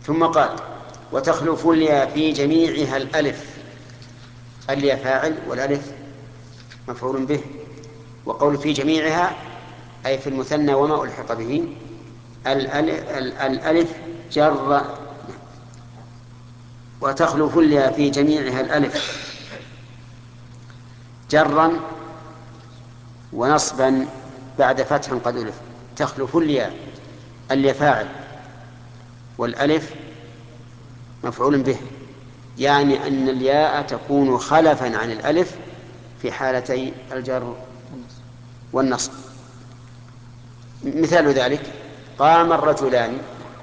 ثم قال: وتخلف الياء في جميعها الألف. الياء فاعل والألف مفعول به. وقول في جميعها أي في المثنى وما ألحق به. الألف جر. وتخلف الياء في جميعها الألف جرا ونصبا بعد فتح قد ألف. تخلف الياء فاعل والألف مفعول به، يعني أن الياء تكون خلفا عن الألف في حالتي الجر والنصب. مثال ذلك: قام الرجلان،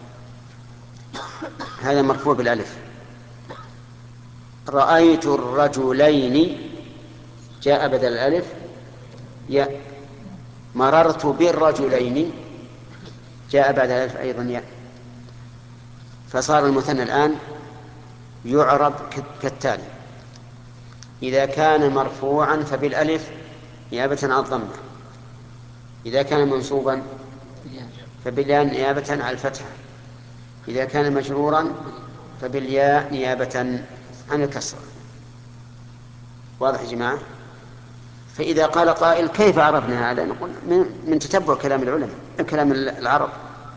هذا مرفوع بالألف. رأيت الرجلين جاء بدل الألف ياء. مررت بالرجلين جاء بعد الألف أيضا ياء. فصار المثنى الآن يعرب كالتالي: إذا كان مرفوعا فبالألف نيابة عن الضمة، إذا كان منصوبا فبالياء نيابة عن الفتحة، إذا كان مجرورا فبالياء نيابة عن الكسر. واضح يا جماعة؟ فإذا قال قائل: كيف عرفنا هذا؟ نقول: من تتبع كلام العلماء، كلام العرب.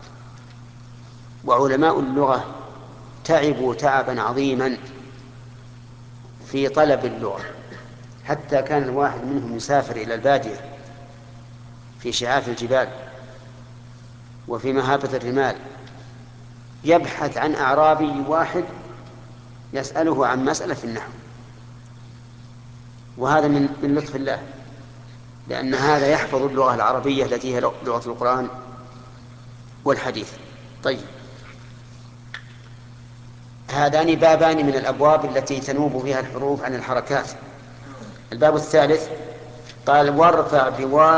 وعلماء اللغة تعبوا تعبا عظيما في طلب اللغة، حتى كان الواحد منهم يسافر إلى البادية في شعاف الجبال وفي مهابة الرمال، يبحث عن أعرابي واحد يسأله عن مسألة في النحو. وهذا من لطف الله، لأن هذا يحفظ اللغة العربية التي هي لغة القرآن والحديث. طيب، هذان بابان من الأبواب التي تنوب فيها الحروف عن الحركات. الباب الثالث قال: وارفع بواو